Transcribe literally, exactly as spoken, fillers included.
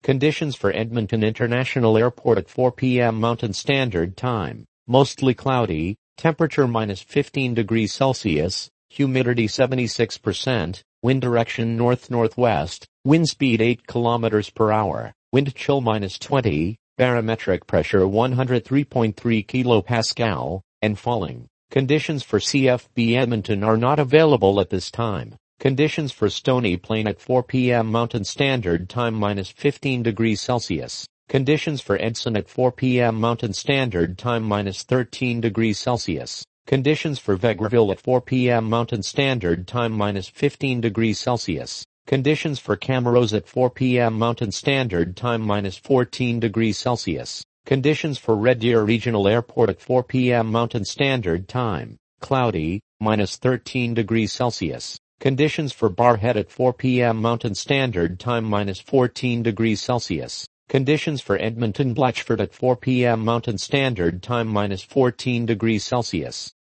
Conditions for Edmonton International Airport at four p m Mountain Standard Time. Mostly cloudy, temperature minus fifteen degrees Celsius, humidity seventy-six percent, wind direction north-northwest, wind speed eight kilometers per hour, wind chill minus twenty, barometric pressure one hundred three point three kilopascal, and falling. Conditions for C F B Edmonton are not available at this time. Conditions for Stony Plain at four p m Mountain Standard Time minus fifteen degrees Celsius. Conditions for Edson at four p m Mountain Standard Time minus thirteen degrees Celsius. Conditions for Vegreville at four p m Mountain Standard Time minus fifteen degrees Celsius. Conditions for Camrose at four p m Mountain Standard Time minus fourteen degrees Celsius. Conditions for Red Deer Regional Airport at four p m Mountain Standard Time. Cloudy, minus thirteen degrees Celsius. Conditions for Barrhead at four p m Mountain Standard Time minus fourteen degrees Celsius. Conditions for Edmonton Blatchford at four p m Mountain Standard Time minus fourteen degrees Celsius.